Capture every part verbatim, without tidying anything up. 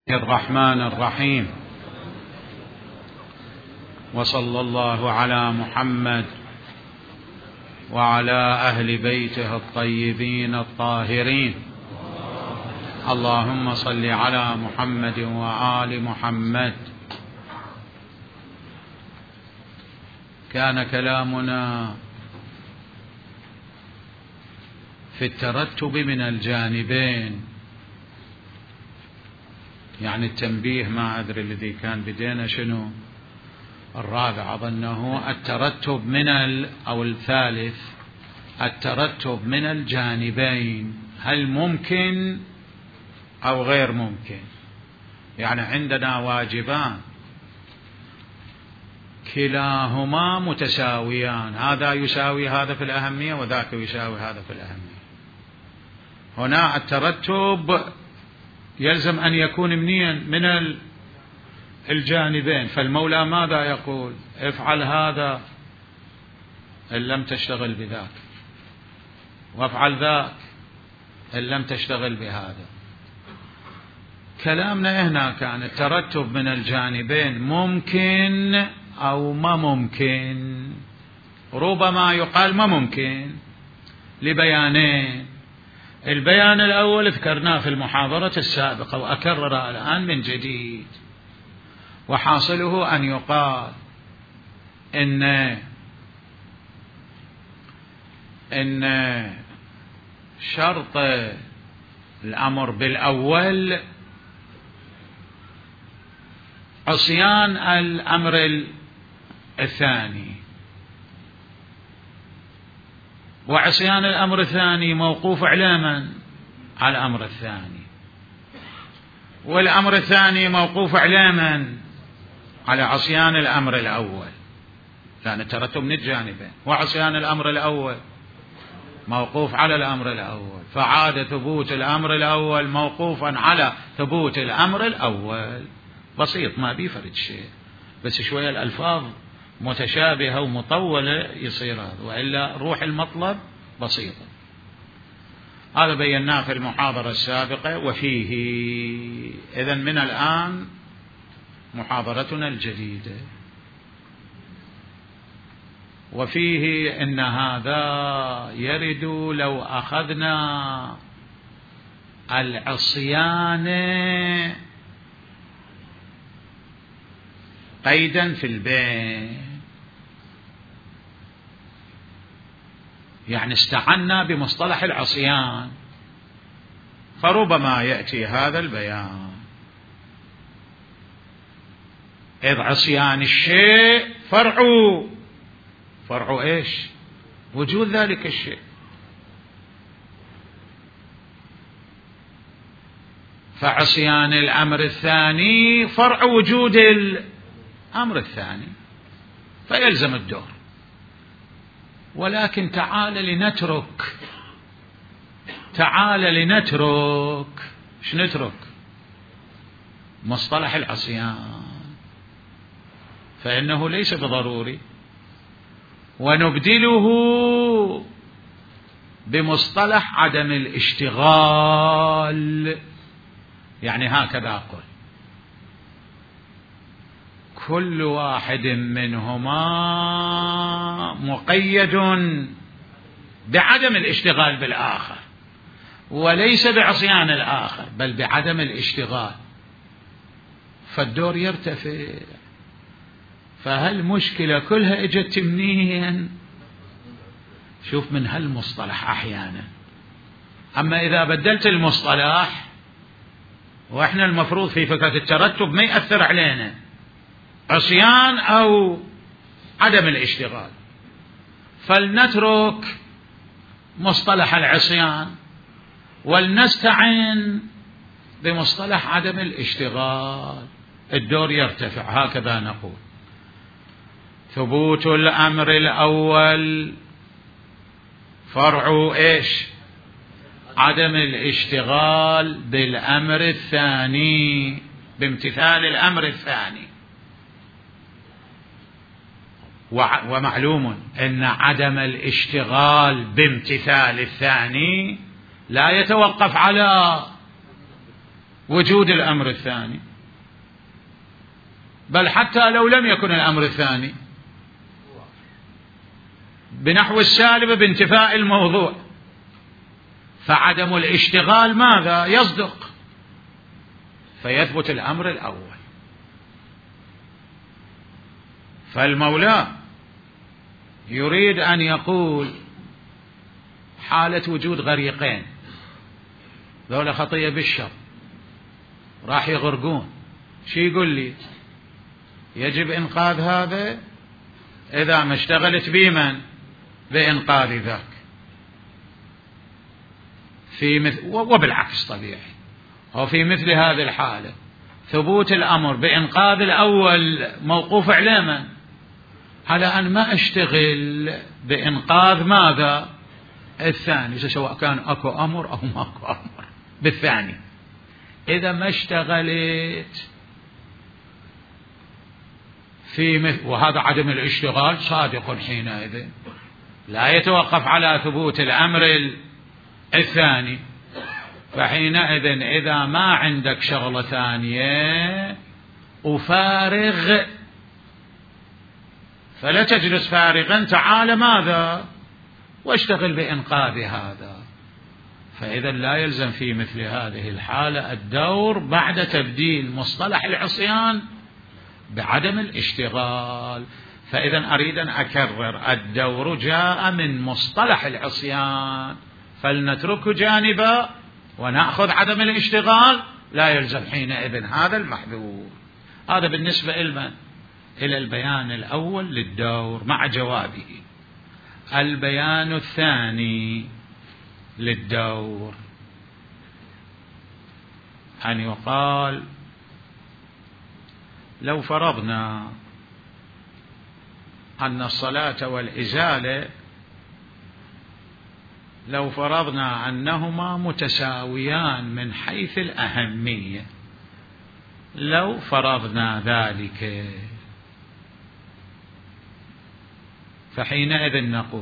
الرحمن الرحيم، وصلى الله على محمد وعلى أهل بيته الطيبين الطاهرين. اللهم صل على محمد وآل محمد. كان كلامنا في الترتب من الجانبين، يعني التنبيه، ما أدري الذي كان بدينا شنو الرابع، أظنه الترتب من ال أو الثالث، الترتب من الجانبين هل ممكن أو غير ممكن؟ يعني عندنا واجبان كلاهما متساويان، هذا يساوي هذا في الأهمية وذاك يساوي هذا في الأهمية. هنا الترتب يلزم أن يكون منين؟ من الجانبين. فالمولى ماذا يقول؟ افعل هذا إن لم تشتغل بذاك، وافعل ذاك إن لم تشتغل بهذا. كلامنا هنا كان الترتب من الجانبين ممكن أو ما ممكن. ربما يقال ما ممكن لبيانين. البيان الأول ذكرناه في المحاضرة السابقة وأكرره الآن من جديد، وحاصله أن يقال إن إن شرط الأمر بالأول عصيان الأمر الثاني، وعصيان الأمر الثاني موقوف على من؟ على الأمر الثاني، والأمر الثاني موقوف على من؟ على عصيان الأمر الأول، لأن الترتب من الجانبين. وعصيان الأمر الأول موقوف على الأمر الأول، فعاد ثبوت الأمر الأول موقوفا على ثبوت الأمر الأول. بسيط، ما بيفرد شيء، بس شوية الألفاظ متشابهة ومطولة يصير هذا، وإلا روح المطلب بسيطة. هذا بيناه في المحاضرة السابقة. وفيه إذن من الآن محاضرتنا الجديدة، وفيه إن هذا يرد لو أخذنا العصيان قيدا في البين، يعني استعنا بمصطلح العصيان، فربما يأتي هذا البيان. إذ عصيان الشيء فرع فرع إيش؟ وجود ذلك الشيء. فعصيان الأمر الثاني فرع وجود الأمر الثاني، فيلزم الدور. ولكن تعال لنترك تعال لنترك ايش نترك؟ مصطلح العصيان، فإنه ليس بضروري، ونبدله بمصطلح عدم الاشتغال. يعني هكذا أقول، كل واحد منهما مقيد بعدم الاشتغال بالآخر، وليس بعصيان الآخر، بل بعدم الاشتغال، فالدور يرتفع. فهل مشكلة كلها اجت منين؟ شوف من هالمصطلح أحيانا. أما إذا بدلت المصطلح، وإحنا المفروض في فكرة الترتب ما يأثر علينا عصيان أو عدم الاشتغال، فلنترك مصطلح العصيان ولنستعين بمصطلح عدم الاشتغال، الدور يرتفع. هكذا نقول ثبوت الأمر الأول فرع إيش؟ عدم الاشتغال بالأمر الثاني، بامتثال الأمر الثاني. ومعلوم أن عدم الاشتغال بامتثال الثاني لا يتوقف على وجود الأمر الثاني، بل حتى لو لم يكن الأمر الثاني بنحو السالب بانتفاء الموضوع، فعدم الاشتغال ماذا؟ يصدق، فيثبت الأمر الأول. فالمولى يريد أن يقول حالة وجود غريقين ذولا خطية بالشر راح يغرقون، شي يقول لي؟ يجب إنقاذ هذا إذا ما اشتغلت بمن؟ بإنقاذ ذاك. في مثل وبالعكس طبيعي، وفي مثل هذه الحالة ثبوت الأمر بإنقاذ الأول موقوف على من؟ على أن ما أشتغل بإنقاذ ماذا؟ الثاني، سواء كان أكو أمر أو ما أكو أمر بالثاني. إذا ما اشتغلت في مثل، وهذا عدم الاشتغال صادق حينئذ لا يتوقف على ثبوت الأمر الثاني، فحينئذ إذا ما عندك شغلة ثانية وفارغ فلا تجلس فارغا، تعال ماذا؟ واشتغل بإنقاذ هذا. فإذا لا يلزم في مثل هذه الحالة الدور بعد تبديل مصطلح العصيان بعدم الاشتغال. فإذا أريد أن أكرر، الدور جاء من مصطلح العصيان، فلنتركه جانبا ونأخذ عدم الاشتغال، لا يلزم حينئذ هذا المحذور. هذا بالنسبة إلى إلى البيان الأول للدور مع جوابه. البيان الثاني للدور أن يقال لو فرضنا أن الصلاة والإزالة لو فرضنا أنهما متساويان من حيث الأهمية، لو فرضنا ذلك، فحينئذ نقول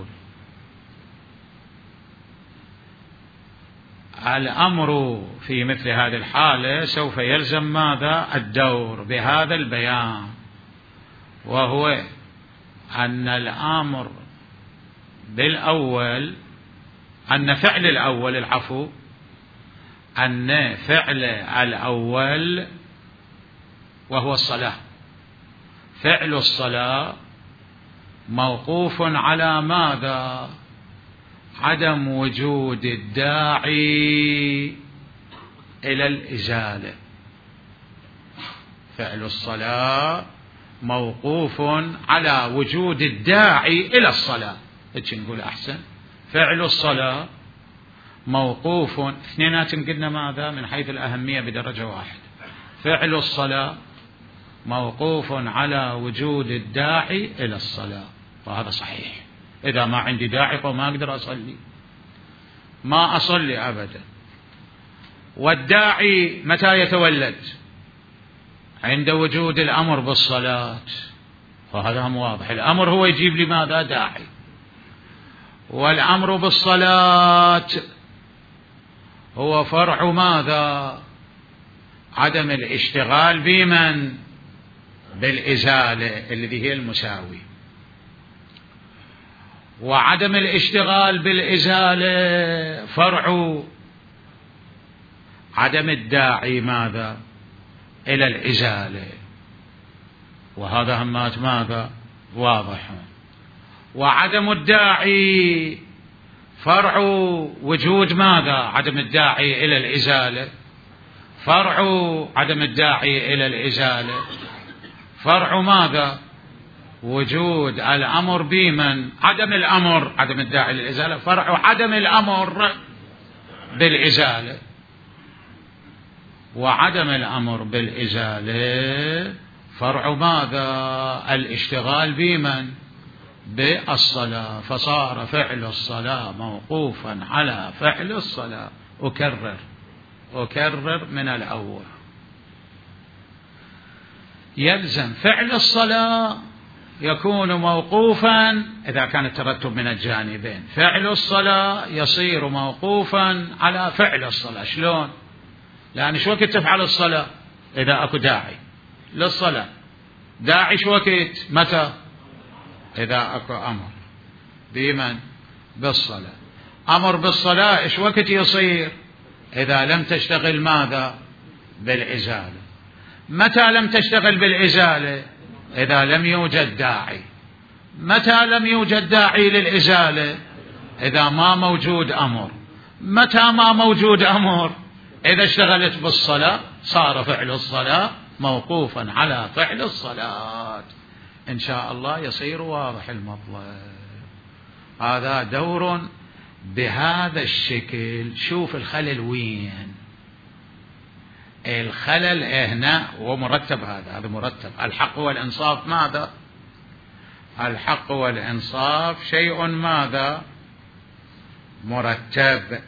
الأمر في مثل هذه الحالة سوف يلزم ماذا؟ الدور بهذا البيان، وهو أن الأمر بالأول، أن فعل الأول العفو أن فعل الأول وهو الصلاة، فعل الصلاة موقوف على ماذا؟ عدم وجود الداعي إلى الإزالة. فعل الصلاة موقوف على وجود الداعي إلى الصلاة، هيك نقول أحسن. فعل الصلاة موقوف، اثنينات قلنا ماذا؟ من حيث الأهمية بدرجة واحدة. فعل الصلاة موقوف على وجود الداعي إلى الصلاة، وهذا صحيح. إذا ما عندي داعي فما أقدر أصلي، ما أصلي أبدا. والداعي متى يتولد؟ عند وجود الأمر بالصلاة، وهذا هم واضح. الأمر هو يجيب لي ماذا؟ داعي. والأمر بالصلاة هو فرع ماذا؟ عدم الاشتغال بمن؟ بالإزالة الذي هي المساوي. وعدم الاشتغال بالإزالة فرع عدم الداعي ماذا؟ إلى الإزالة، وهذا همات ماذا؟ واضح. وعدم الداعي فرع وجود ماذا؟ عدم الداعي إلى الإزالة، فرع عدم الداعي إلى الإزالة فرع ماذا؟ وجود الأمر بمن؟ عدم الأمر، عدم الداعي للإزالة فرع عدم الأمر بالإزالة. وعدم الأمر بالإزالة فرع ماذا؟ الاشتغال بمن؟ بالصلاة، فصار فعل الصلاة موقوفا على فعل الصلاة. أكرر أكرر من الأول، يلزم فعل الصلاة يكون موقوفا إذا كان الترتب من الجانبين. فعل الصلاة يصير موقوفا على فعل الصلاة. شلون؟ لأن شو وقت تفعل الصلاة؟ إذا أكو داعي للصلاة. داعي شو وقت؟ متى؟ إذا أكو أمر بمن؟ بالصلاة. أمر بالصلاة إيش وقت يصير؟ إذا لم تشتغل ماذا؟ بالإزالة. متى لم تشتغل بالإزالة؟ إذا لم يوجد داعي. متى لم يوجد داعي للإزالة؟ إذا ما موجود أمر. متى ما موجود أمر؟ إذا اشتغلت بالصلاة صار فعل الصلاة موقوفا على فعل الصلاة. إن شاء الله يصير واضح المطلب. هذا دور بهذا الشكل. شوف الخلل وين؟ الخلل هنا ومرتب. هذا هذا مرتب. الحق والإنصاف ماذا؟ الحق والإنصاف شيء ماذا؟ مرتب.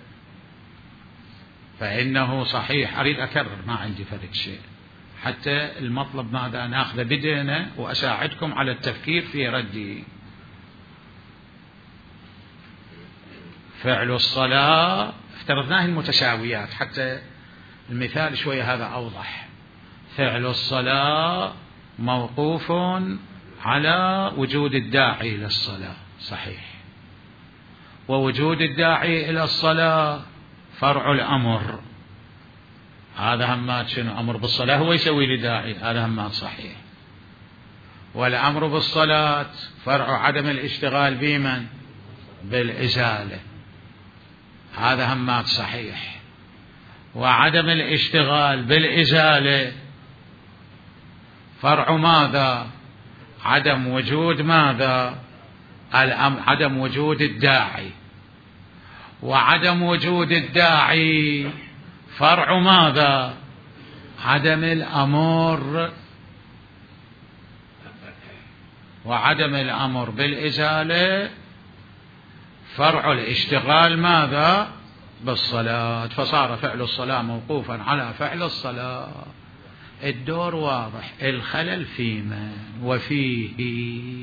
فإنه صحيح. أريد أكرر، ما عندي فرق شيء، حتى المطلب ماذا ناخذ بدينا وأساعدكم على التفكير في رده. فعل الصلاة افترضناه المتساويات حتى المثال شوية هذا أوضح. فعل الصلاة موقوف على وجود الداعي للصلاة، صحيح. ووجود الداعي إلى الصلاة فرع الأمر. هذا همات شنو؟ أمر بالصلاة هو يسوي لي داعي، هذا همات صحيح. والأمر بالصلاة فرع عدم الاشتغال بمن؟ بالإزالة، هذا همات صحيح. وعدم الاشتغال بالإزالة فرع ماذا؟ عدم وجود ماذا؟ عدم وجود الداعي. وعدم وجود الداعي فرع ماذا؟ عدم الأمر. وعدم الأمر بالإزالة فرع الاشتغال ماذا؟ بالصلاة. فصار فعل الصلاة موقوفا على فعل الصلاة. الدور واضح. الخلل في من؟ وفيه.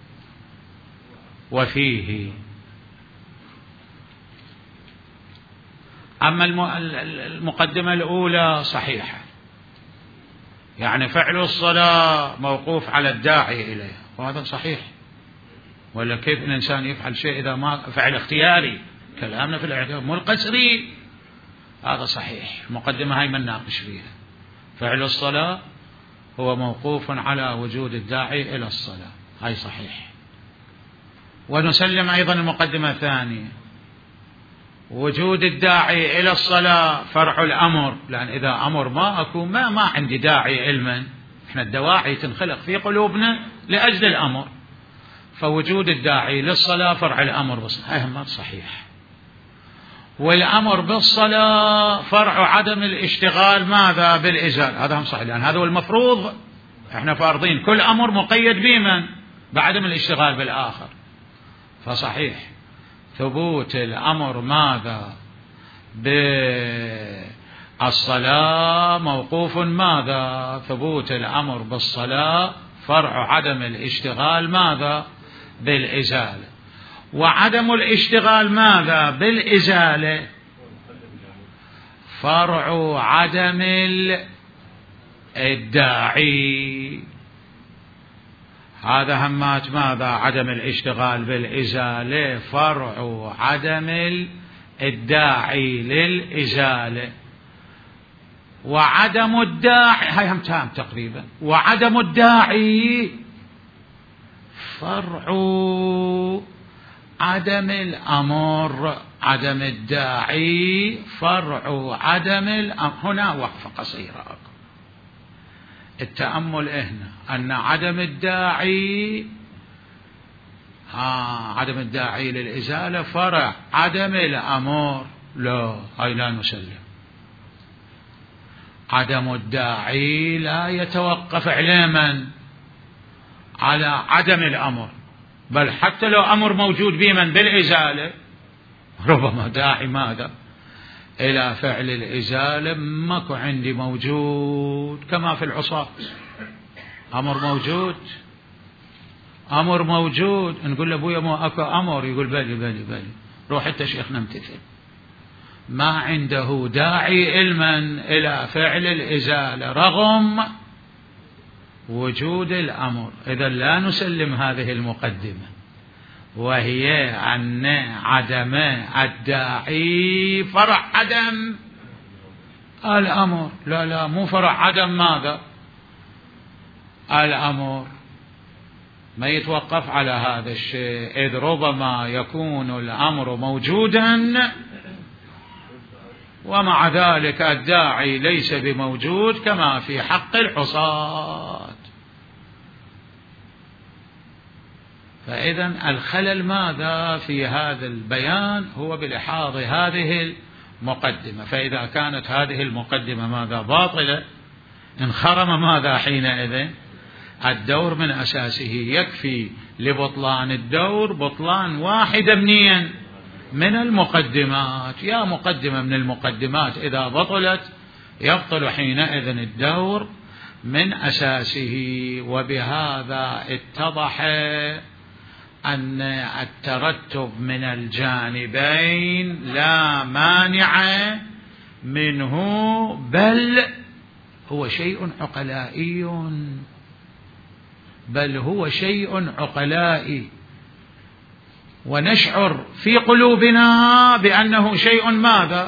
وفيه. أما المقدمة الأولى صحيحة، يعني فعل الصلاة موقوف على الداعي إليه، وهذا صحيح. ولا كيف الإنسان يفعل شيء إذا ما فعل اختياري؟ كلامنا في الاعتبار مو القسري. هذا صحيح. المقدمة هاي من ناقش فيها. فعل الصلاة هو موقوف على وجود الداعي إلى الصلاة، هاي صحيح. ونسلم أيضا المقدمة الثانية، وجود الداعي إلى الصلاة فرع الأمر، لأن إذا أمر ما أكون ما, ما عندي داعي علما. إحنا الدواعي تنخلق في قلوبنا لأجل الأمر، فوجود الداعي للصلاة فرع الأمر بالصلاة، هاي همات صحيح. والأمر بالصلاة فرع عدم الاشتغال ماذا؟ بالإزالة، هذا هم صحيح، لأن هذا هو المفروض. إحنا فارضين كل أمر مقيد بمن؟ بعدم الاشتغال بالآخر، فصحيح ثبوت الأمر ماذا؟ بالصلاة موقوف ماذا؟ ثبوت الأمر بالصلاة فرع عدم الاشتغال ماذا؟ بالإزالة. وعدم الاشتغال ماذا؟ بالإزالة فرع عدم الداعي. هذا همات ماذا؟ عدم الاشتغال بالإزالة فرع عدم الداعي للإزالة. وعدم الداعي هاي هم تام تقريبا. وعدم الداعي فرع عدم الأمر. عدم الداعي فرع عدم الأمر. هنا وقفة قصيرة. التأمل هنا أن عدم الداعي ها عدم الداعي للإزالة فرع عدم الأمر. لا، هاي لا نسلم. عدم الداعي لا يتوقف علما على عدم الأمر، بل حتى لو أمر موجود بمن؟ بالإزالة، ربما داعي ماذا؟ إلى فعل الإزالة ماكو عندي موجود، كما في العصاة أمر موجود. أمر موجود، نقول له أبويا ما أكو أمر، يقول بلي بلي بلي، روح أنت شيخنا امتثل. ما عنده داعي علما إلى فعل الإزالة رغم وجود الأمر. إذا لا نسلم هذه المقدمة، وهي أن عدم الداعي فرع عدم الأمر. لا لا، مو فرع عدم ماذا؟ الأمر. ما يتوقف على هذا الشيء، إذ ربما يكون الأمر موجودا ومع ذلك الداعي ليس بموجود، كما في حق الحصاة. فإذا الخلل ماذا في هذا البيان؟ هو بلحاظ هذه المقدمة. فإذا كانت هذه المقدمة ماذا؟ باطلة، انخرم ماذا حينئذ؟ الدور من أساسه. يكفي لبطلان الدور بطلان واحد منين؟ من المقدمات. يا مقدمة من المقدمات إذا بطلت يبطل حينئذ الدور من أساسه. وبهذا اتضح أن الترتب من الجانبين لا مانع منه، بل هو شيء عقلائي، بل هو شيء عقلائي، ونشعر في قلوبنا بأنه شيء ماذا؟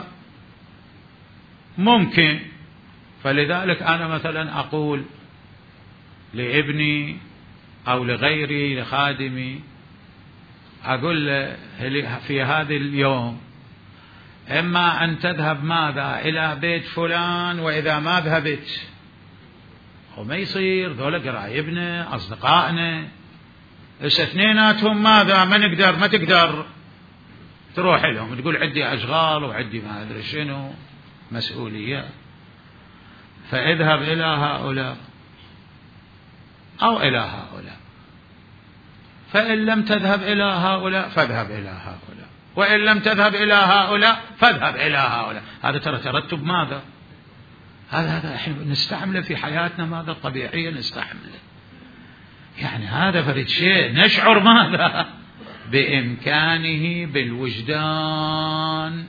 ممكن. فلذلك أنا مثلا أقول لابني أو لغيري لخادمي، أقول له في هذا اليوم إما أن تذهب ماذا إلى بيت فلان، وإذا ما ذهبت وما يصير ذولا قرايبنا أصدقائنا اثنيناتهم ماذا ما نقدر ما تقدر تروح لهم، تقول عندي أشغال وعندي ما أدري شنو مسؤولية. فاذهب إلى هؤلاء أو إلى هؤلاء، فإن لم تذهب إلى هؤلاء فاذهب إلى هؤلاء، وإن لم تذهب إلى هؤلاء فاذهب إلى هؤلاء. هذا ترى ترتب ماذا؟ هذا هذا الحين نستعمله في حياتنا ماذا؟ الطبيعية نستعمله. يعني هذا فرد شيء نشعر ماذا؟ بإمكانه بالوجدان.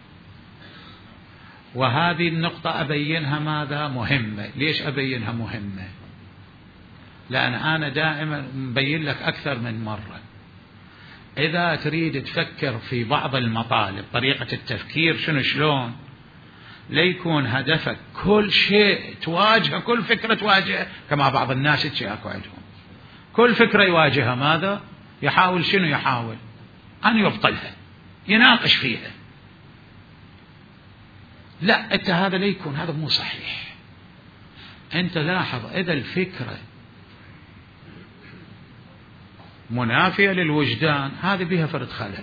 وهذه النقطة أبينها ماذا؟ مهمة. ليش أبينها مهمة؟ لأن أنا دائما مبين لك أكثر من مرة، إذا تريد تفكر في بعض المطالب طريقة التفكير شنو شلون، ليكون هدفك كل شيء تواجه، كل فكرة تواجه، كما بعض الناس تشاكوا عندهم كل فكرة يواجهها ماذا؟ يحاول شنو؟ يحاول أن يبطلها، يناقش فيها. لا، أنت هذا لا يكون، هذا مو صحيح. أنت لاحظ إذا الفكرة منافية للوجدان، هذه بها فرد خلل،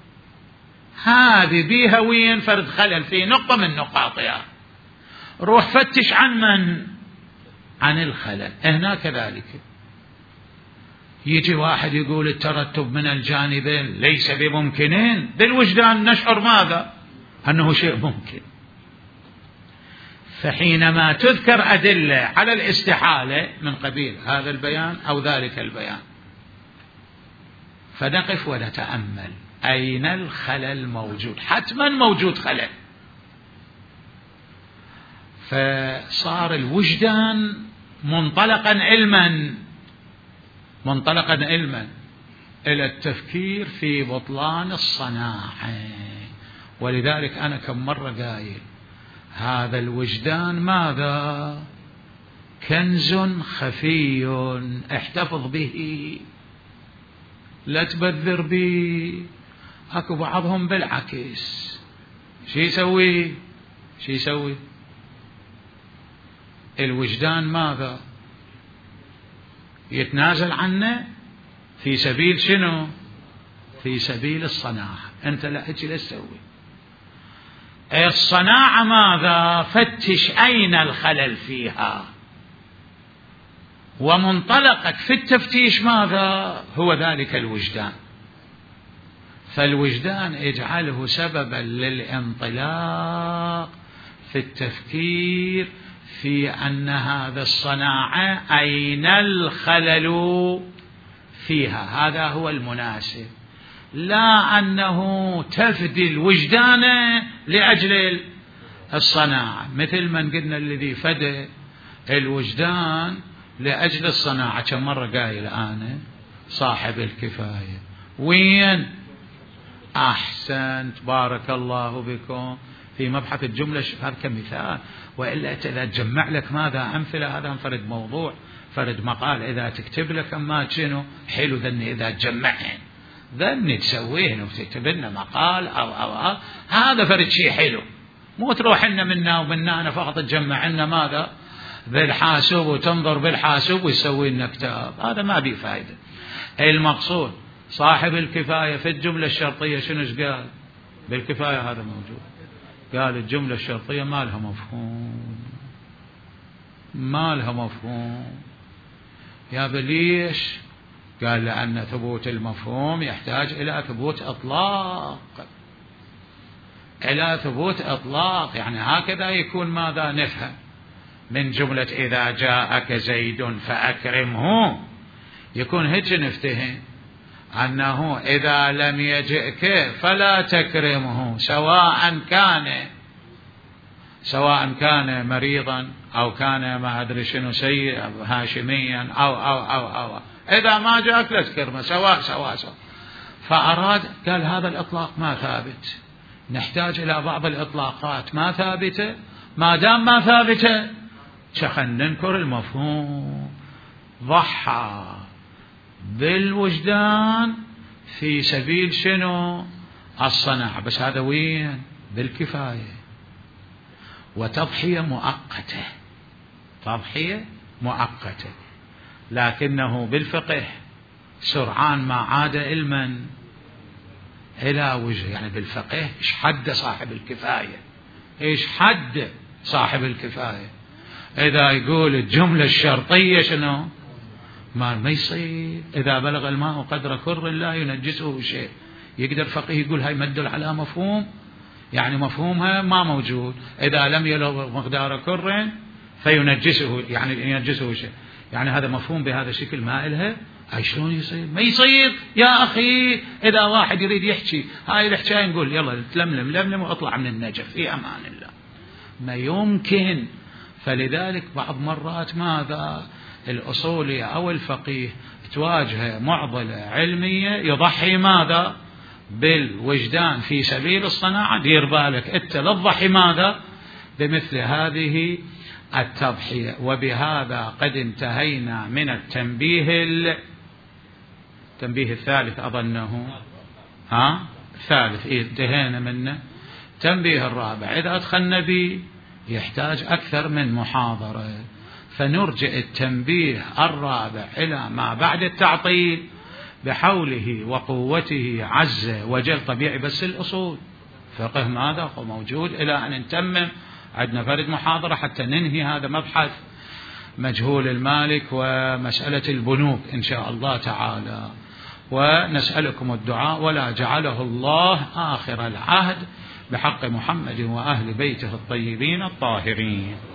هذه بها وين فرد خلل في نقطة من نقاطها. روح فتش عن من؟ عن الخلل. هنا كذلك يجي واحد يقول الترتب من الجانبين ليس بممكنين، بالوجدان نشعر ماذا؟ أنه شيء ممكن. فحينما تذكر أدلة على الاستحالة من قبيل هذا البيان أو ذلك البيان، فنقف ونتأمل أين الخلل موجود. حتما موجود خلل. فصار الوجدان منطلقا علما منطلقا علما إلى التفكير في بطلان الصناعة. ولذلك أنا كم مرة قايل هذا الوجدان ماذا؟ كنز خفي، احتفظ به، لا تبذر به. اكو بعضهم بالعكس شي يسوي؟ شي يسوي؟ الوجدان ماذا؟ يتنازل عنه في سبيل شنو؟ في سبيل الصناعة. انت لا هيك لا تسوي. الصناعة ماذا؟ فتش اين الخلل فيها، ومنطلقك في التفتيش ماذا؟ هو ذلك الوجدان. فالوجدان اجعله سببا للانطلاق في التفكير في أن هذا الصناعة أين الخلل فيها، هذا هو المناسب. لا أنه تفدي الوجدان لأجل الصناعة، مثل من قلنا الذي فدى الوجدان لأجل الصناعة. كم مرة قايل أنا صاحب الكفاية. وين؟ أحسنت، بارك الله بكم. في مبحث الجملة هذا كمثال، وإلا إذا تجمع لك ماذا أمثلة، هذا فرد موضوع فرد مقال إذا تكتب لك أما شنو حلو ذني إذا تجمعهن ذني تسويهن وتكتب لنا مقال أو أو أو هذا فرد شيء حلو، مو تروح لنا منا ومنا أنا فقط تجمع لنا ماذا بالحاسوب وتنظر بالحاسوب ويسوي لنا كتاب، هذا ما بيه فائدة. المقصود صاحب الكفاية في الجملة الشرطية شنوش قال بالكفاية؟ هذا موجود. قال الجملة الشرطية ما لها مفهوم، ما لها مفهوم. يا بليش؟ قال لأن ثبوت المفهوم يحتاج إلى ثبوت إطلاق، إلى ثبوت إطلاق. يعني هكذا يكون ماذا نفهم من جملة إذا جاءك زيد فأكرمه، يكون هيك نفتهم أنه إذا لم يجئك فلا تكرمه، سواء كان سواء كان مريضا أو كان ما أدري شنو سيء هاشميا أو أو أو أو إذا ما جاءك لا تكرمه، سواء سواء سواء. فأراد قال هذا الإطلاق ما ثابت، نحتاج إلى بعض الإطلاقات ما ثابتة، ما دام ما ثابتة شخن ننكر المفهوم. ضحى بالوجدان في سبيل شنو؟ الصناعة، بس هذا وين؟ بالكفاية. وتضحية مؤقتة، تضحية مؤقتة، لكنه بالفقه سرعان ما عاد علما إلى وجه. يعني بالفقه إيش حد صاحب الكفاية؟ إيش حد صاحب الكفاية؟ إذا يقول الجملة الشرطية شنو؟ ما ما يصير. إذا بلغ الماء قدر كر لا ينجسه شيء، يقدر فقيه يقول هاي مدل على مفهوم، يعني مفهومها ما موجود. إذا لم يبلغ مقدار كر فينجسه، يعني ينجسه شيء، يعني هذا مفهوم بهذا الشكل ما إلها. هاي شلون يصير؟ ما يصير يا أخي. إذا واحد يريد يحكي هاي الحكاية نقول يلا تلملم لملم واطلع من النجف في أمان الله، ما يمكن. فلذلك بعض مرات ماذا الأصولي أو الفقيه تواجه معضلة علمية يضحي ماذا بالوجدان في سبيل الصناعة. دير بالك أنت لا تضحي ماذا بمثل هذه التضحية. وبهذا قد انتهينا من التنبيه التنبيه الثالث أظنه ها الثالث إيه انتهينا منه. تنبيه الرابع إذا أدخلنا به يحتاج أكثر من محاضرة، فنرجع التنبيه الرابع إلى ما بعد التعطيل بحوله وقوته عز وجل. طبيعي بس الأصول فقه ماذا هو موجود إلى أن نتمم. عندنا فرد محاضرة حتى ننهي هذا مبحث مجهول المالك ومسألة البنوك إن شاء الله تعالى. ونسألكم الدعاء ولا جعله الله آخر العهد بحق محمد وأهل بيته الطيبين الطاهرين.